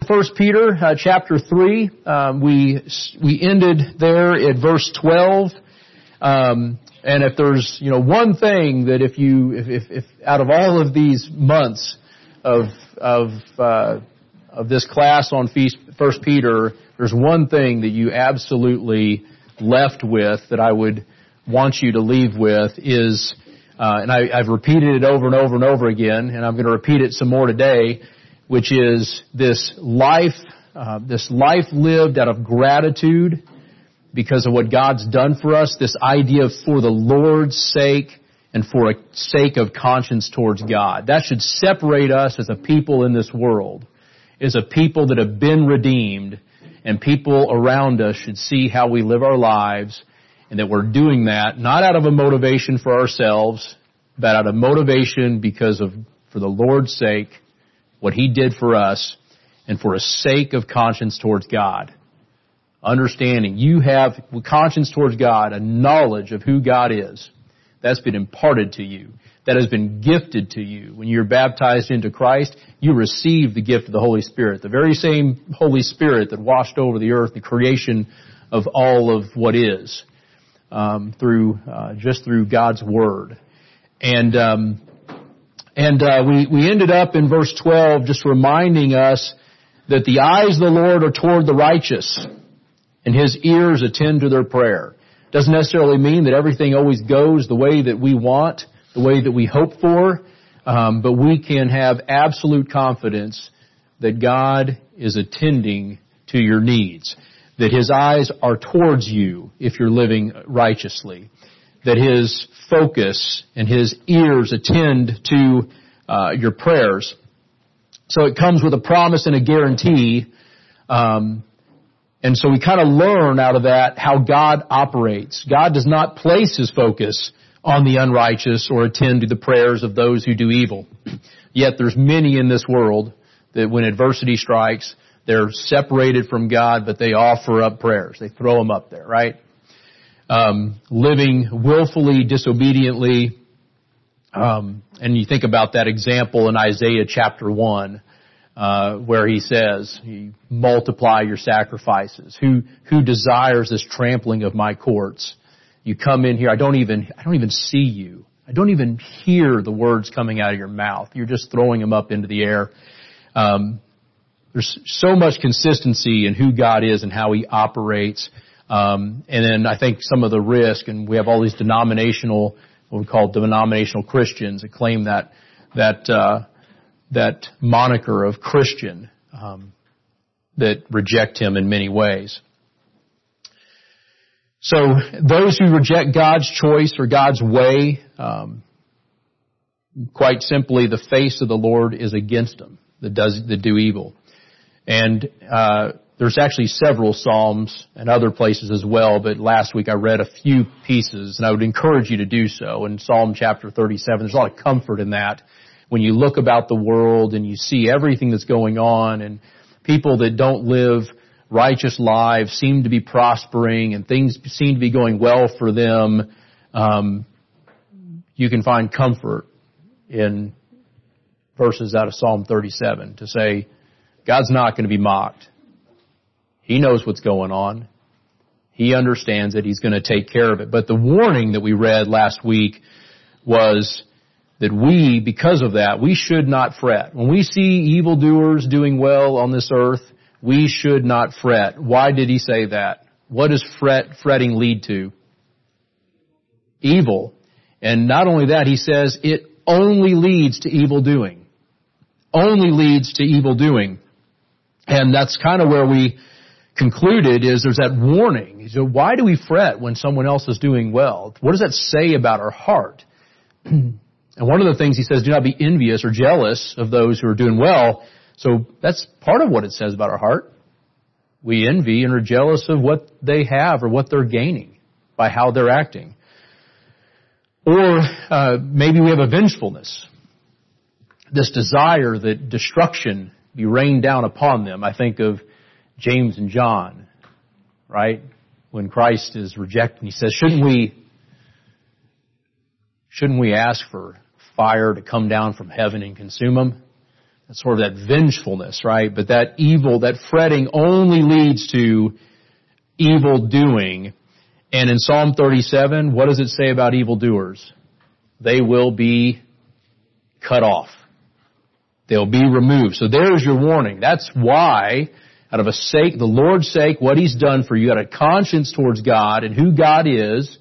1 Peter chapter 3. We ended there at verse 12. And if there's, one thing that if out of all of these months of this class on 1 Peter, there's one thing that you absolutely left with that I would want you to leave with is, and I've repeated it over and over and over again, and I'm going to repeat it some more today, which is this life lived out of gratitude because of what God's done for us, this idea of for the Lord's sake and for a sake of conscience towards God. That should separate us as a people in this world, as a people that have been redeemed, and people around us should see how we live our lives and that we're doing that not out of a motivation for ourselves, but out of motivation because of, for the Lord's sake, what He did for us, and for a sake of conscience towards God. Understanding you have conscience towards God, a knowledge of who God is. That's been imparted to you. That has been gifted to you. When you're baptized into Christ, you receive the gift of the Holy Spirit. The very same Holy Spirit that washed over the earth, the creation of all of what is, through God's Word. And we ended up in verse 12 just reminding us that the eyes of the Lord are toward the righteous, and His ears attend to their prayer. Doesn't necessarily mean that everything always goes the way that we want, the way that we hope for, but we can have absolute confidence that God is attending to your needs, that His eyes are towards you if you're living righteously, that His focus and His ears attend to your prayers. So it comes with a promise and a guarantee. And so we kind of learn out of that how God operates. God does not place His focus on the unrighteous or attend to the prayers of those who do evil. Yet there's many in this world that when adversity strikes, they're separated from God, but they offer up prayers. They throw them up there, right? Living willfully, disobediently. And you think about that example in Isaiah chapter 1, where He says, multiply your sacrifices. Who desires this trampling of my courts? You come in here, I don't even see you. I don't even hear the words coming out of your mouth. You're just throwing them up into the air. There's so much consistency in who God is and how He operates. And then I think some of the risk, and we have all these what we call denominational Christians that claim that moniker of Christian, that reject Him in many ways. So those who reject God's choice or God's way, quite simply, the face of the Lord is against them that do evil. And there's actually several Psalms and other places as well, but last week I read a few pieces, and I would encourage you to do so. In Psalm chapter 37, there's a lot of comfort in that. When you look about the world and you see everything that's going on, and people that don't live righteous lives seem to be prospering and things seem to be going well for them, you can find comfort in verses out of Psalm 37 to say, God's not going to be mocked. He knows what's going on. He understands it. He's going to take care of it. But the warning that we read last week was that because of that, we should not fret. When we see evildoers doing well on this earth, we should not fret. Why did He say that? What does fretting lead to? Evil. And not only that, He says it only leads to evil doing. Only leads to evil doing. And that's kind of where we concluded is there's that warning. So why do we fret when someone else is doing well? What does that say about our heart? And one of the things He says, do not be envious or jealous of those who are doing well. So that's part of what it says about our heart. We envy and are jealous of what they have or what they're gaining by how they're acting. Or maybe we have a vengefulness, this desire that destruction be rained down upon them. I think of James and John, right? When Christ is rejected, He says, shouldn't we ask for fire to come down from heaven and consume them? sort of that vengefulness, right? But that evil, that fretting only leads to evil doing. And in Psalm 37, what does it say about evildoers? They will be cut off. They'll be removed. So there's your warning. That's why, out of the Lord's sake, what He's done for you, out of conscience towards God and who God is,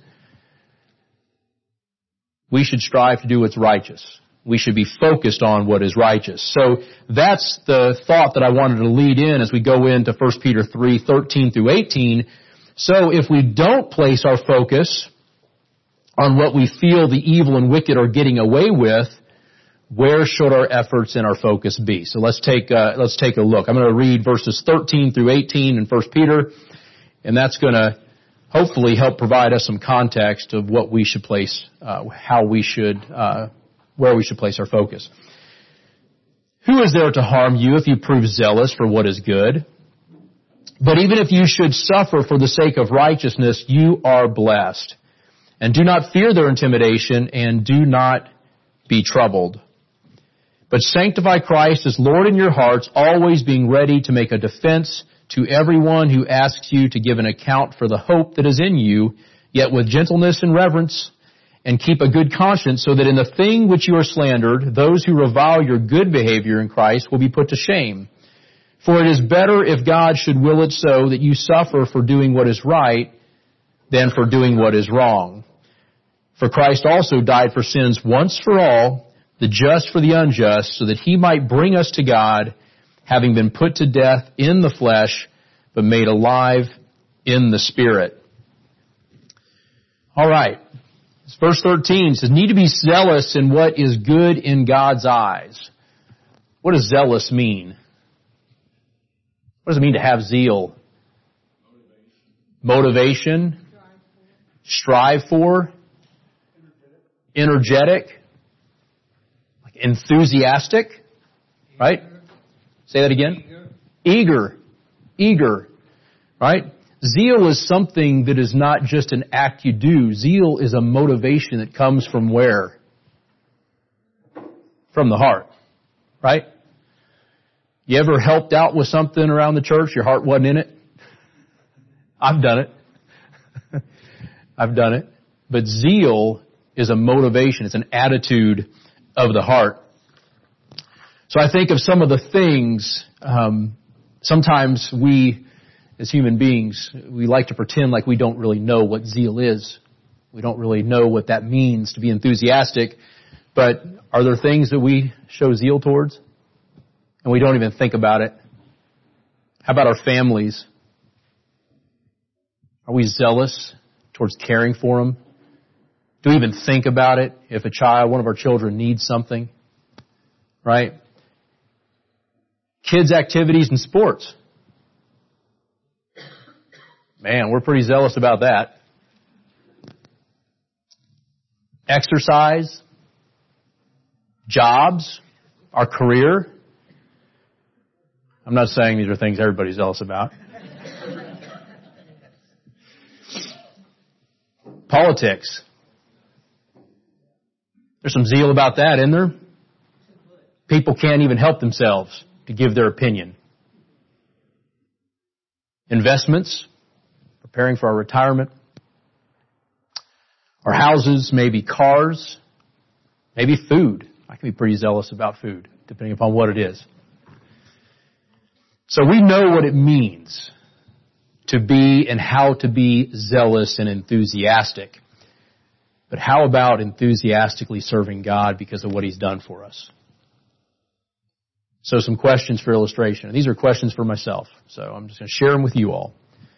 we should strive to do what's righteous. We should be focused on what is righteous. So that's the thought that I wanted to lead in as we go into 1 Peter 3:13 through 18. So if we don't place our focus on what we feel the evil and wicked are getting away with, where should our efforts and our focus be? So let's take a look. I'm going to read verses 13 through 18 in 1 Peter, and that's going to hopefully help provide us some context of what we should place, where we should place our focus. Who is there to harm you if you prove zealous for what is good? But even if you should suffer for the sake of righteousness, you are blessed. And do not fear their intimidation, and do not be troubled. But sanctify Christ as Lord in your hearts, always being ready to make a defense to everyone who asks you to give an account for the hope that is in you, yet with gentleness and reverence, and keep a good conscience, so that in the thing which you are slandered, those who revile your good behavior in Christ will be put to shame. For it is better, if God should will it so, that you suffer for doing what is right than for doing what is wrong. For Christ also died for sins once for all, the just for the unjust, so that He might bring us to God, having been put to death in the flesh, but made alive in the Spirit. All right. Verse 13 says, need to be zealous in what is good in God's eyes. What does zealous mean? What does it mean to have zeal? Motivation. Strive for. Energetic. Like enthusiastic. Right? Say that again. Eager. Right? Zeal is something that is not just an act you do. Zeal is a motivation that comes from where? From the heart. Right? You ever helped out with something around the church, your heart wasn't in it? I've done it. But zeal is a motivation. It's an attitude of the heart. So I think of some of the things, sometimes we, as human beings, we like to pretend like we don't really know what zeal is. We don't really know what that means to be enthusiastic. But are there things that we show zeal towards? And we don't even think about it. How about our families? Are we zealous towards caring for them? Do we even think about it if one of our children needs something? Right? Kids' activities and sports. Man, we're pretty zealous about that. Exercise, jobs, our career. I'm not saying these are things everybody's zealous about. Politics. There's some zeal about that, isn't there? People can't even help themselves to give their opinion. Investments. Preparing for our retirement. Our houses, maybe cars, maybe food. I can be pretty zealous about food, depending upon what it is. So we know what it means to be and how to be zealous and enthusiastic. But how about enthusiastically serving God because of what He's done for us? So some questions for illustration. These are questions for myself, so I'm just going to share them with you all.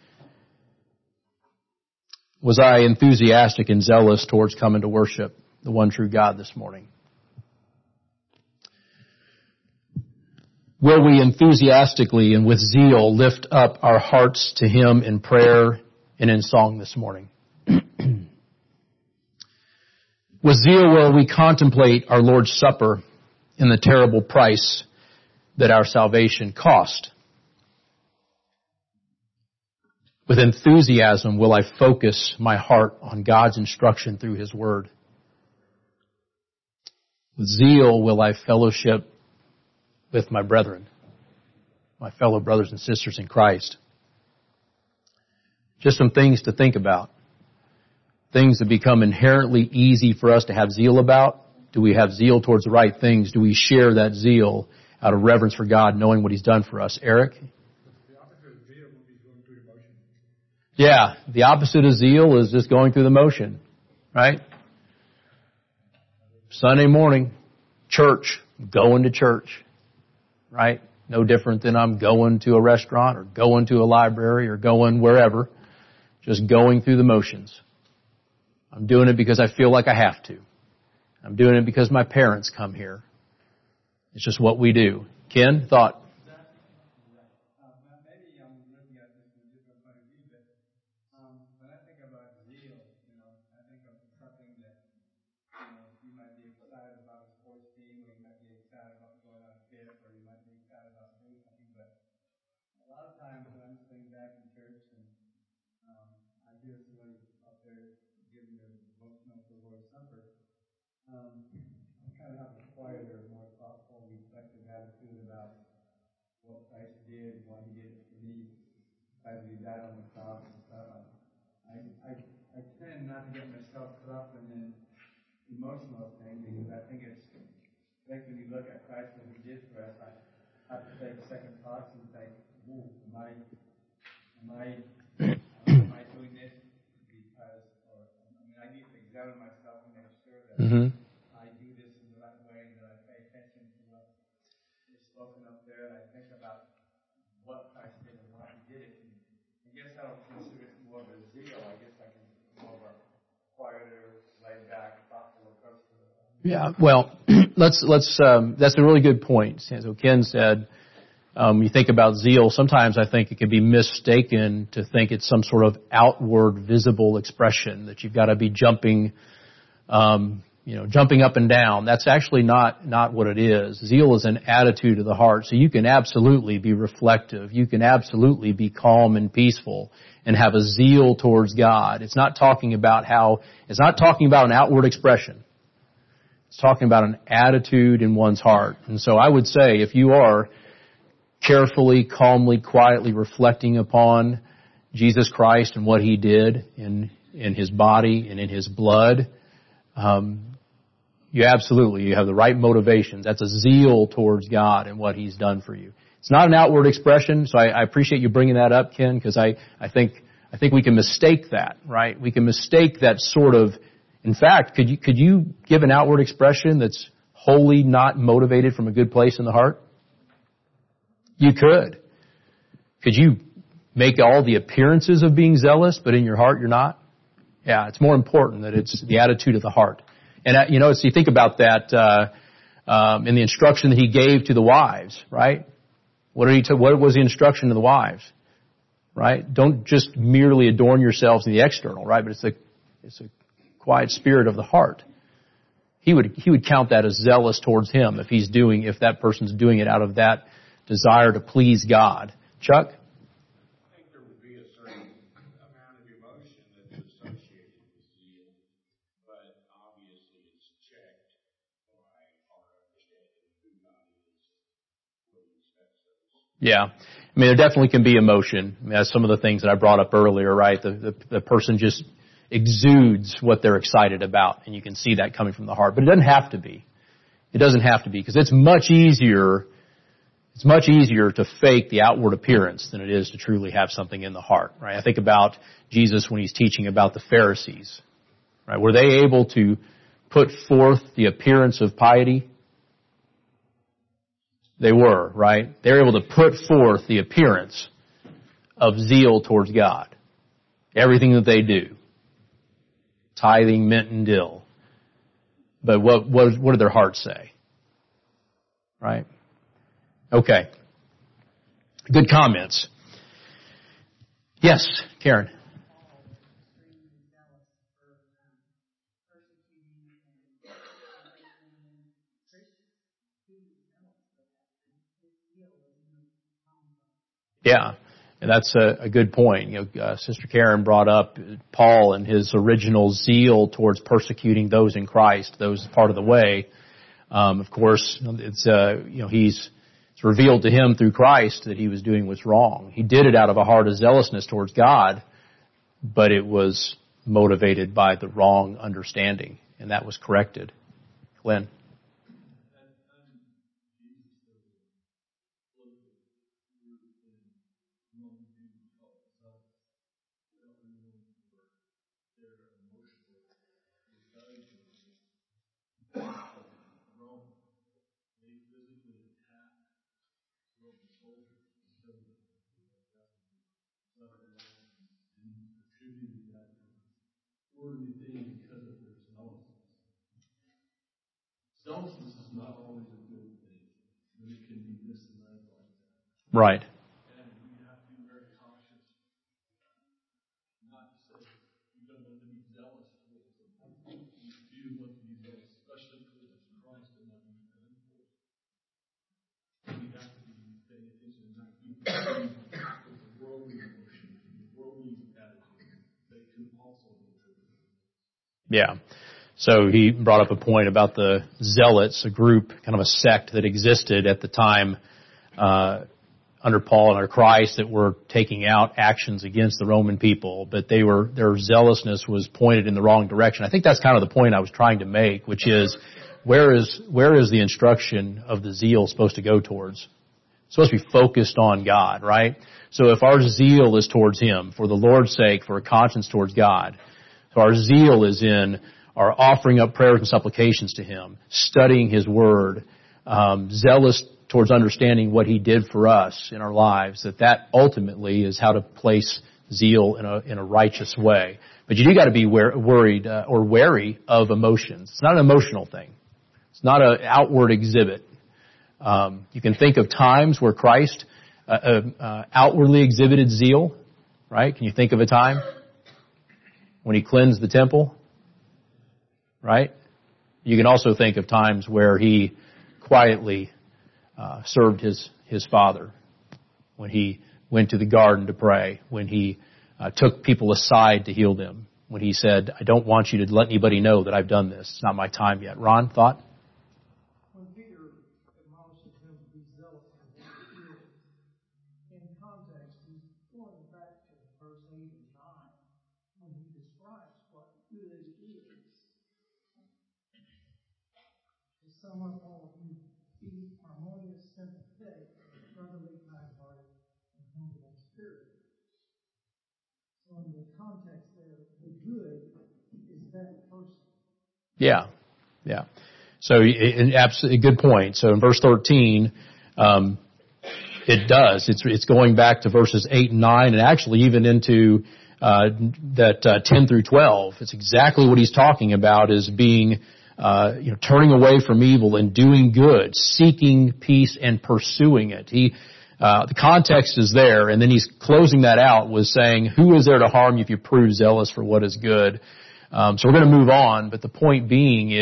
Was I enthusiastic and zealous towards coming to worship the one true God this morning? Will we enthusiastically and with zeal lift up our hearts to Him in prayer and in song this morning? With zeal will we contemplate our Lord's Supper and the terrible price that our salvation cost? With enthusiasm will I focus my heart on God's instruction through His Word? With zeal will I fellowship with my brethren, my fellow brothers and sisters in Christ. Just some things to think about. Things that become inherently easy for us to have zeal about. Do we have zeal towards the right things? Do we share that zeal out of reverence for God, knowing what He's done for us? Eric? The opposite of zeal would be going through the motion. Yeah, the opposite of zeal is just going through the motion, right? Sunday morning, church, going to church, right? No different than I'm going to a restaurant or going to a library or going wherever. Just going through the motions. I'm doing it because I feel like I have to. I'm doing it because my parents come here. It's just what we do. Ken, thought? Maybe I'm looking at this from a different point of view, but when I think about zeal, I think of something that, you might be excited about a sports team, or you might be excited about going on a trip, or you might be excited about doing something, but a lot of times when I'm sitting back in church and I hear somebody up there giving their devotional to the Lord's Supper, I kind of have a quieter, more thoughtful, reflective attitude about what Christ did, why He did it for me, why He died on the cross and stuff. I tend not to get myself caught up in an emotional thing, because I think it's like when you look at Christ and what He did for us, I have to take second thoughts and think, ooh, am I doing this because, I need to examine myself and make sure that I do this in the right way, and that I pay attention to what is spoken up there, and I think about what Christ did and why He did it. And I guess I don't consider it more of a zeal. I guess I can more of a quieter, laid back, thoughtful approach to it. Yeah, well, let's that's a really good point. So Ken said, you think about zeal, sometimes I think it can be mistaken to think it's some sort of outward visible expression, that you've got to be jumping up and down. That's actually not what it is. Zeal is an attitude of the heart. So you can absolutely be reflective. You can absolutely be calm and peaceful and have a zeal towards God. It's not talking about an outward expression. It's talking about an attitude in one's heart. And so I would say, if you are carefully, calmly, quietly reflecting upon Jesus Christ and what He did in His body and in His blood, you have the right motivations. That's a zeal towards God and what He's done for you. It's not an outward expression, so I appreciate you bringing that up, Ken, because I think we can mistake that, right? We can mistake that sort of. In fact, could you give an outward expression that's wholly not motivated from a good place in the heart? You could. Could you make all the appearances of being zealous, but in your heart you're not? Yeah, it's more important that it's the attitude of the heart. And so you think about that in the instruction that He gave to the wives, right? What was the instruction to the wives, right? Don't just merely adorn yourselves in the external, right? But it's a quiet spirit of the heart. He would count that as zealous towards Him if that person's doing it out of that desire to please God. Chuck? I think there would be a certain amount of emotion that's associated with zeal, but obviously it's checked by our understanding of who God is, what He expects of us. Yeah. There definitely can be emotion. That's some of the things that I brought up earlier, right? The person just exudes what they're excited about, and you can see that coming from the heart. But it doesn't have to be. It doesn't have to be, because it's much easier to fake the outward appearance than it is to truly have something in the heart, right? I think about Jesus when He's teaching about the Pharisees, right? Were they able to put forth the appearance of piety? They were, right? They were able to put forth the appearance of zeal towards God. Everything that they do. Tithing, mint, and dill. But what did their hearts say? Right? Okay. Good comments. Yes, Karen. Yeah, and that's a good point. Sister Karen brought up Paul and his original zeal towards persecuting those in Christ, those part of the way. Of course, it's It's revealed to him through Christ that he was doing what's wrong. He did it out of a heart of zealousness towards God, but it was motivated by the wrong understanding, and that was corrected. Glenn? Because of their zealousness. Zealousness is not always a good thing, but it can be misled like that. Right. And we have to be very cautious not to say you don't want to be zealous for something. You do want to be zealous, especially because it's Christ and not you. We have to be paying attention and not be confused with the worldly emotion, the worldly attitude that can also be true. Yeah. So he brought up a point about the Zealots, a group, kind of a sect that existed at the time under Paul and under Christ that were taking out actions against the Roman people, but their zealousness was pointed in the wrong direction. I think that's kind of the point I was trying to make, which is where is the instruction of the zeal supposed to go towards? It's supposed to be focused on God, right? So if our zeal is towards Him, for the Lord's sake, for a conscience towards God, so our zeal is in our offering up prayers and supplications to Him, studying His Word, zealous towards understanding what He did for us in our lives, that ultimately is how to place zeal in a righteous way. But you do got to be worried or wary of emotions. It's not an emotional thing. It's not an outward exhibit. You can think of times where Christ outwardly exhibited zeal, right? Can you think of a time? When He cleansed the temple, right? You can also think of times where He quietly served His Father, when He went to the garden to pray, when He took people aside to heal them, when He said, I don't want you to let anybody know that I've done this. It's not my time yet. Ron, thought? When Peter admonishes him to be zealous for what he did, in context, he's going back to verse 8 and 9 when he describes what good is. To sum up all of you, be harmonious, sympathetic, brotherly, kind-hearted, and humble in spirit. So in the context there, the good is that person. Yeah. So, absolutely good point. So in verse 13, it does. It's going back to verses 8 and 9, and actually even into that 10 through 12. It's exactly what he's talking about, is being, turning away from evil and doing good, seeking peace and pursuing it. The context is there, and then he's closing that out with saying, who is there to harm you if you prove zealous for what is good? So we're going to move on, but the point being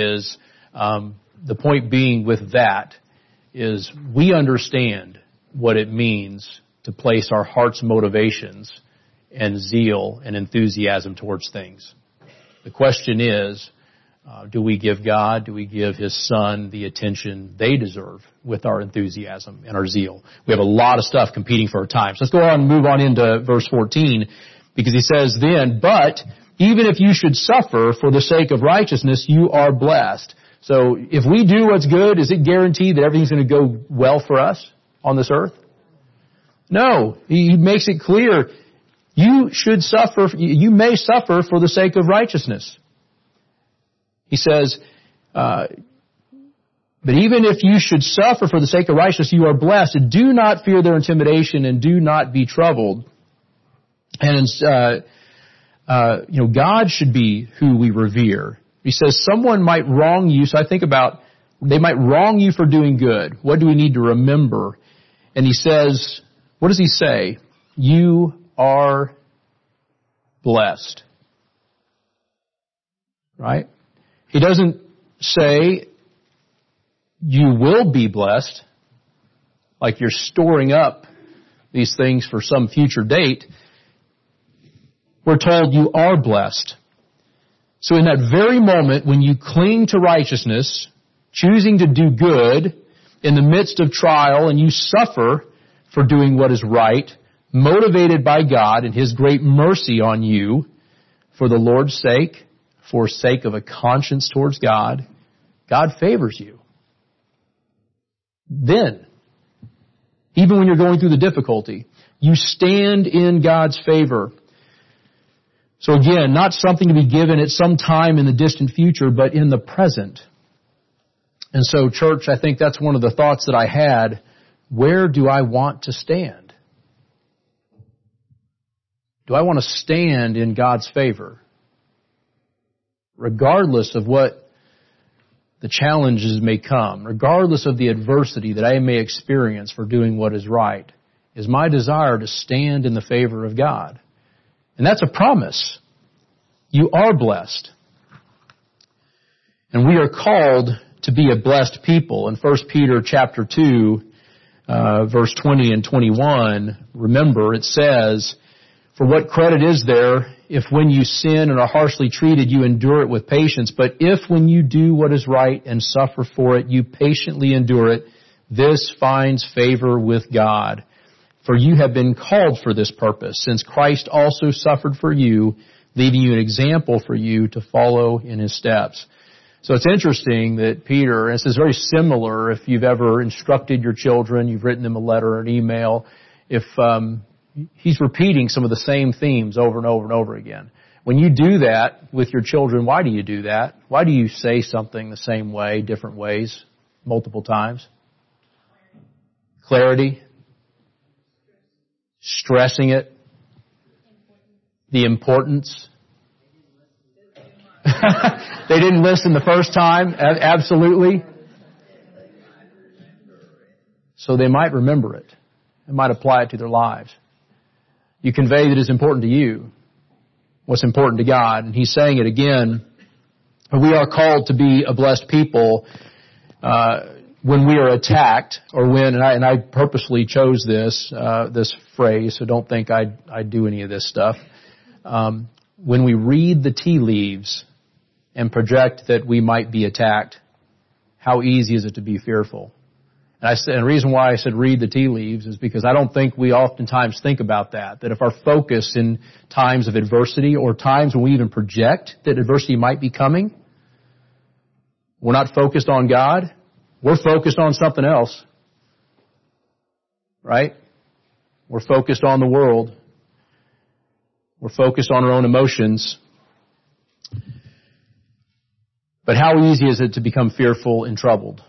with that is we understand what it means to place our heart's motivations and zeal and enthusiasm towards things. The question is, do we give God, do we give His Son the attention they deserve with our enthusiasm and our zeal? We have a lot of stuff competing for our time. So let's go on and move on into verse 14, because he says then, but even if you should suffer for the sake of righteousness, you are blessed. So if we do what's good, is it guaranteed that everything's going to go well for us on this earth? No. He makes it clear, you may suffer for the sake of righteousness. He says, but even if you should suffer for the sake of righteousness, you are blessed. Do not fear their intimidation and do not be troubled. And God should be who we revere. He says someone might wrong you. So I think about, they might wrong you for doing good. What do we need to remember? And he says, what does he say? You are blessed. Right? He doesn't say you will be blessed, like you're storing up these things for some future date. We're told you are blessed. So in that very moment when you cling to righteousness, choosing to do good, in the midst of trial and you suffer for doing what is right, motivated by God and His great mercy on you for the Lord's sake, for sake of a conscience towards God, God favors you. Then, even when you're going through the difficulty, you stand in God's favor. So again, not something to be given at some time in the distant future, but in the present. And so, church, I think that's one of the thoughts that I had. Where do I want to stand? Do I want to stand in God's favor? Regardless of what the challenges may come, regardless of the adversity that I may experience for doing what is right, is my desire to stand in the favor of God. And that's a promise. You are blessed. And we are called to be a blessed people. In 1 Peter chapter 2, verse 20 and 21, remember it says, "For what credit is there if when you sin and are harshly treated you endure it with patience? But if when you do what is right and suffer for it you patiently endure it, this finds favor with God. For you have been called for this purpose, since Christ also suffered for you, leaving you an example for you to follow in His steps." So it's interesting that Peter, and this is very similar if you've ever instructed your children, you've written them a letter or an email, if he's repeating some of the same themes over and over and over again. When you do that with your children, why do you do that? Why do you say something the same way, different ways, multiple times? Clarity. Stressing it. The importance. They didn't listen the first time. Absolutely. So they might remember it. They might apply it to their lives. You convey that it's important to you, what's important to God. And He's saying it again. We are called to be a blessed people when we are attacked, or when, and I purposely chose this phrase, so don't think I do any of this stuff. When we read the tea leaves and project that we might be attacked, how easy is it to be fearful? And the reason why I said read the tea leaves is because I don't think we oftentimes think about that if our focus in times of adversity or times when we even project that adversity might be coming, we're not focused on God, we're focused on something else. Right? We're focused on the world. We're focused on our own emotions. But how easy is it to become fearful and troubled?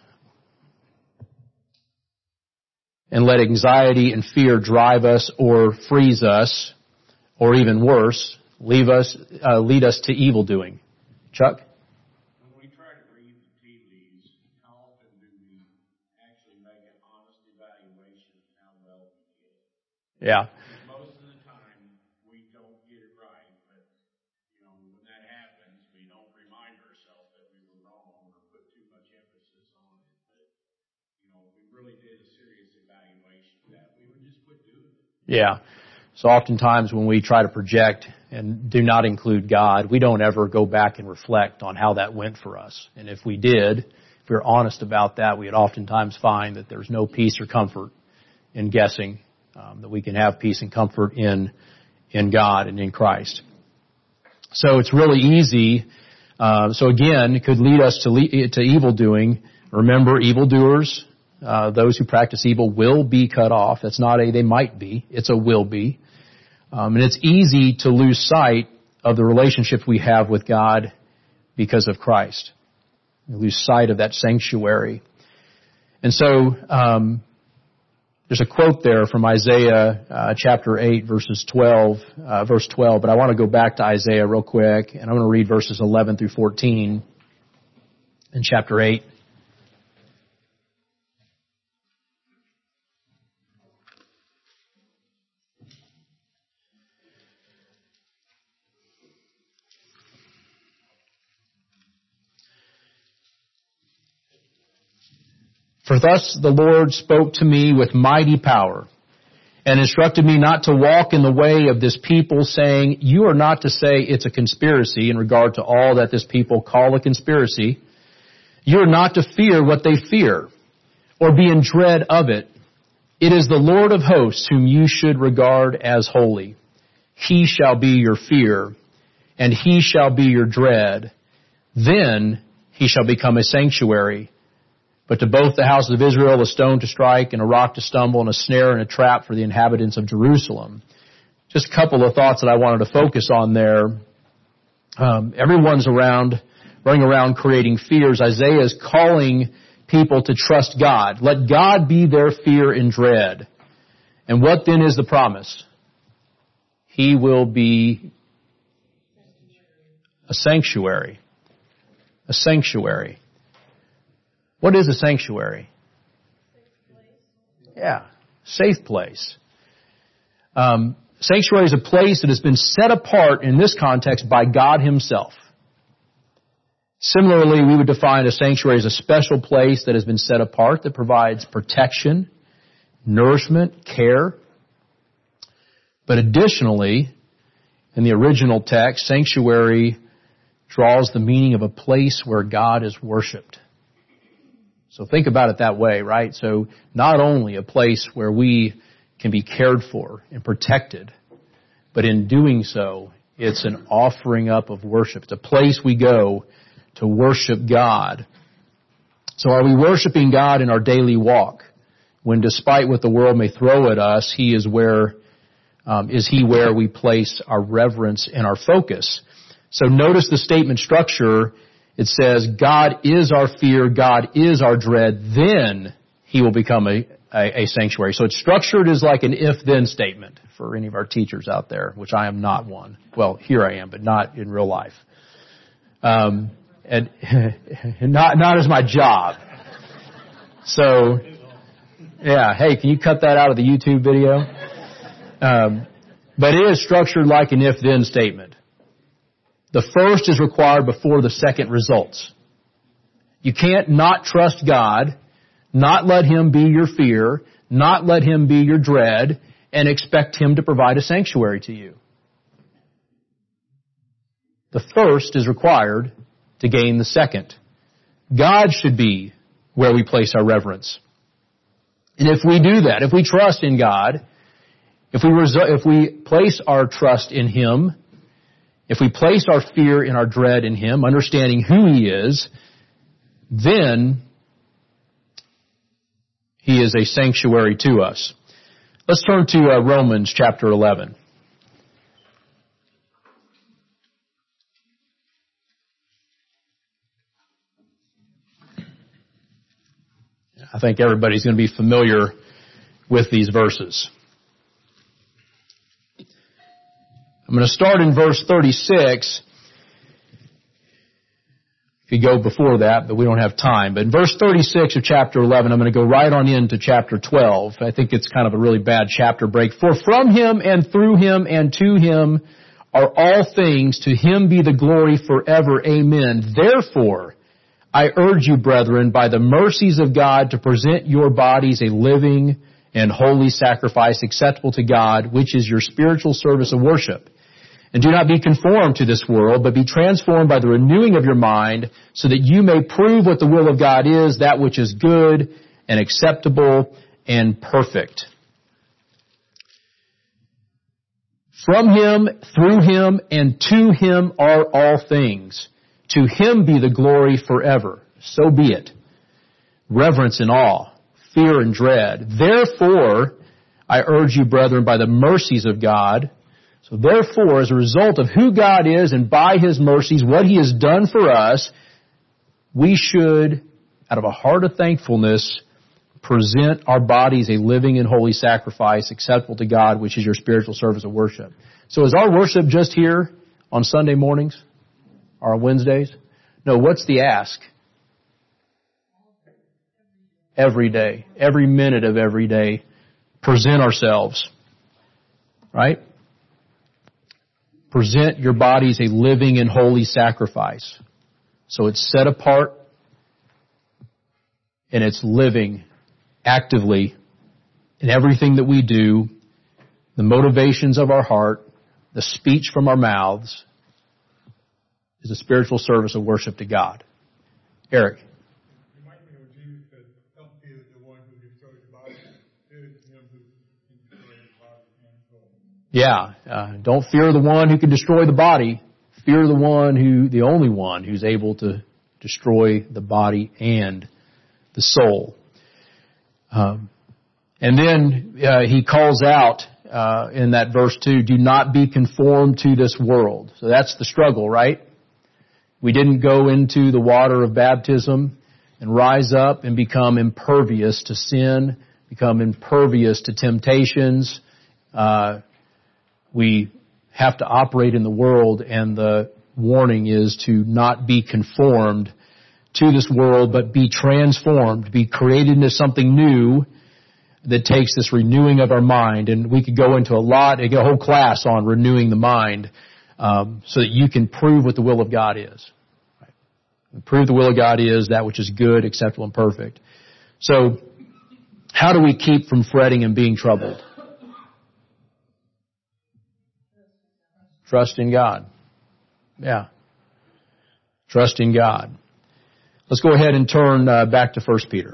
And let anxiety and fear drive us or freeze us, or even worse, lead us to evil doing. Chuck? When we try to read the tea leaves, how often do we actually make an honest evaluation of how well we did? Yeah. Most of the time, we don't get it right, but, when that happens, we don't remind ourselves that we were wrong or put too much emphasis on it. But, if we really did a serious evaluation of that, we would just quit doing it. Yeah. So oftentimes when we try to project and do not include God, we don't ever go back and reflect on how that went for us. And if we did, if we were honest about that, we would oftentimes find that there's no peace or comfort in guessing, that we can have peace and comfort in God and in Christ. So it's really easy. So again, it could lead us to evil doing. Remember, evildoers, those who practice evil will be cut off. That's not they might be. It's a will be. And it's easy to lose sight of the relationship we have with God because of Christ. We lose sight of that sanctuary. And so, there's a quote there from Isaiah chapter 8, verse 12, but I want to go back to Isaiah real quick, and I'm going to read verses 11 through 14 in chapter 8. For thus the Lord spoke to me with mighty power, and instructed me not to walk in the way of this people, saying, you are not to say it's a conspiracy in regard to all that this people call a conspiracy. You are not to fear what they fear. or be in dread of it. It is the Lord of hosts whom you should regard as holy. He shall be your fear, and He shall be your dread. Then He shall become a sanctuary. But to both the houses of Israel a stone to strike, and a rock to stumble, and a snare and a trap for the inhabitants of Jerusalem. Just a couple of thoughts that I wanted to focus on there. Everyone's running around creating fears. Isaiah is calling people to trust God. Let God be their fear and dread. And what then is the promise? He will be a sanctuary. A sanctuary. What is a sanctuary? Yeah, safe place. Sanctuary is a place that has been set apart in this context by God Himself. Similarly, we would define a sanctuary as a special place that has been set apart that provides protection, nourishment, care. But additionally, in the original text, sanctuary draws the meaning of a place where God is worshipped. So think about it that way, right? So not only a place where we can be cared for and protected, but in doing so, it's an offering up of worship. It's a place we go to worship God. So are we worshiping God in our daily walk? When despite what the world may throw at us, He is where we place our reverence and our focus. So notice the statement structure. It says, God is our fear, God is our dread, then He will become a sanctuary. So it's structured as like an if-then statement for any of our teachers out there, which I am not one. Well, here I am, but not in real life. And not as my job. So, yeah, hey, can you cut that out of the YouTube video? But it is structured like an if-then statement. The first is required before the second results. You can't not trust God, not let Him be your fear, not let Him be your dread, and expect Him to provide a sanctuary to you. The first is required to gain the second. God should be where we place our reverence. And if we do that, if we trust in God, if we place our trust in Him, if we place our fear and our dread in Him, understanding who He is, then He is a sanctuary to us. Let's turn to Romans chapter 11. I think everybody's going to be familiar with these verses. I'm going to start in verse 36. If you go before that, but we don't have time. But in verse 36 of chapter 11, I'm going to go right on into chapter 12. I think it's kind of a really bad chapter break. For from Him and through Him and to Him are all things. To Him be the glory forever. Amen. Therefore, I urge you, brethren, by the mercies of God, to present your bodies a living and holy sacrifice acceptable to God, which is your spiritual service of worship. And do not be conformed to this world, but be transformed by the renewing of your mind, so that you may prove what the will of God is, that which is good and acceptable and perfect. From Him, through Him, and to Him are all things. To Him be the glory forever. So be it. Reverence and awe, fear and dread. Therefore, I urge you, brethren, by the mercies of God. So therefore, as a result of who God is and by His mercies, what He has done for us, we should, out of a heart of thankfulness, present our bodies a living and holy sacrifice acceptable to God, which is your spiritual service of worship. So is our worship just here on Sunday mornings or on Wednesdays? No, what's the ask? Every day, every minute of every day, present ourselves. Right? Present your bodies a living and holy sacrifice. So it's set apart and it's living actively in everything that we do, the motivations of our heart, the speech from our mouths is a spiritual service of worship to God. Eric. Remind me of Jesus said, "Come to the one Don't fear the one who can destroy the body. Fear the only one who's able to destroy the body and the soul. And then he calls out in that verse 2, do not be conformed to this world. So that's the struggle, right? We didn't go into the water of baptism and rise up and become impervious to sin, become impervious to temptations. We have to operate in the world, and the warning is to not be conformed to this world, but be transformed, be created into something new that takes this renewing of our mind. And we could go into a whole class on renewing the mind, so that you can prove what the will of God is. Right? Prove the will of God is that which is good, acceptable, and perfect. So, how do we keep from fretting and being troubled? Trust in God. Trust in God. Let's go ahead and turn back to 1 Peter.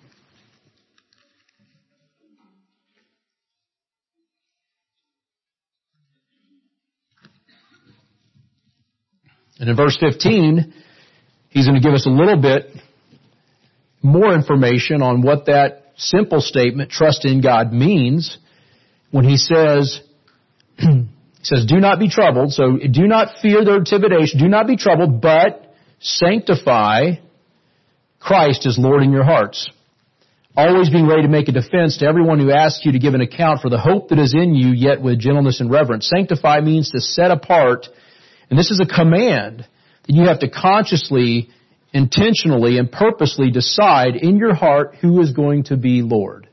And in verse 15, he's going to give us a little bit more information on what that simple statement, trust in God, means when he says, do not be troubled. So do not fear their intimidation. Do not be troubled, but sanctify Christ as Lord in your hearts. Always being ready to make a defense to everyone who asks you to give an account for the hope that is in you, yet with gentleness and reverence. Sanctify means to set apart. And this is a command that you have to consciously, intentionally, and purposely decide in your heart who is going to be Lord.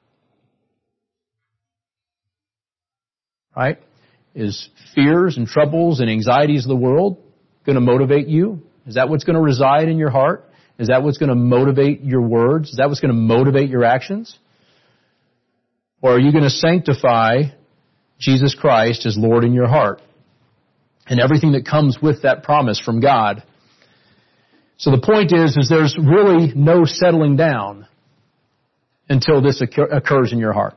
Right? Is fears and troubles and anxieties of the world going to motivate you? Is that what's going to reside in your heart? Is that what's going to motivate your words? Is that what's going to motivate your actions? Or are you going to sanctify Jesus Christ as Lord in your heart? And everything that comes with that promise from God. So the point is there's really no settling down until this occurs in your heart.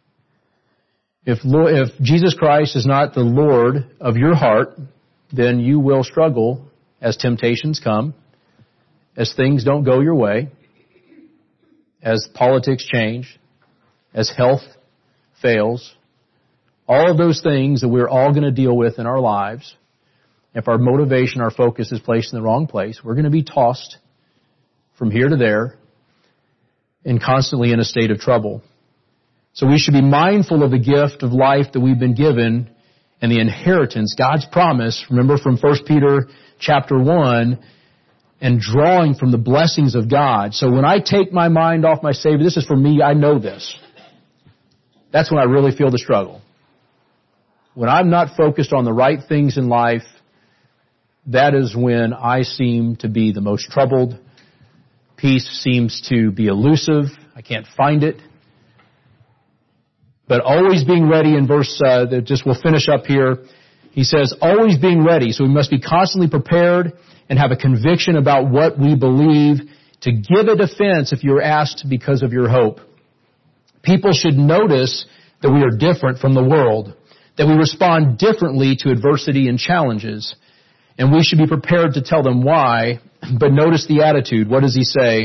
If Jesus Christ is not the Lord of your heart, then you will struggle as temptations come, as things don't go your way, as politics change, as health fails. All of those things that we're all going to deal with in our lives, if our motivation, our focus is placed in the wrong place, we're going to be tossed from here to there and constantly in a state of trouble. So we should be mindful of the gift of life that we've been given and the inheritance, God's promise, remember from 1 Peter chapter 1, and drawing from the blessings of God. So when I take my mind off my Savior, this is for me, I know this. That's when I really feel the struggle. When I'm not focused on the right things in life, that is when I seem to be the most troubled. Peace seems to be elusive. I can't find it. But always being ready in verse, we'll finish up here. He says, always being ready. So we must be constantly prepared and have a conviction about what we believe to give a defense if you're asked because of your hope. People should notice that we are different from the world, that we respond differently to adversity and challenges. And we should be prepared to tell them why. But notice the attitude. What does he say?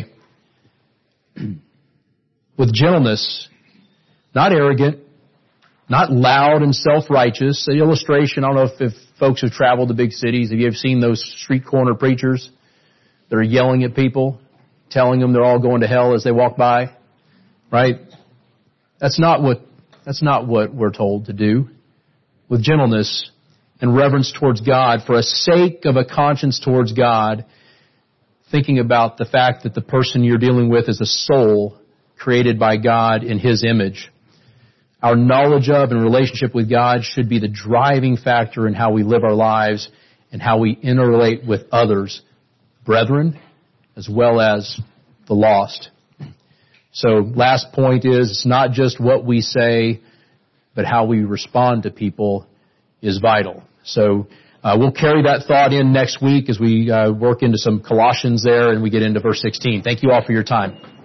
With gentleness, not arrogant, not loud and self-righteous. The illustration, I don't know if folks have traveled to big cities, have you ever seen those street corner preachers that are yelling at people, telling them they're all going to hell as they walk by? Right? That's not what we're told to do. With gentleness and reverence towards God, for a sake of a conscience towards God, thinking about the fact that the person you're dealing with is a soul created by God in His image. Our knowledge of and relationship with God should be the driving factor in how we live our lives and how we interrelate with others, brethren, as well as the lost. So last point is, it's not just what we say, but how we respond to people is vital. So we'll carry that thought in next week as we work into some Colossians there and we get into verse 16. Thank you all for your time.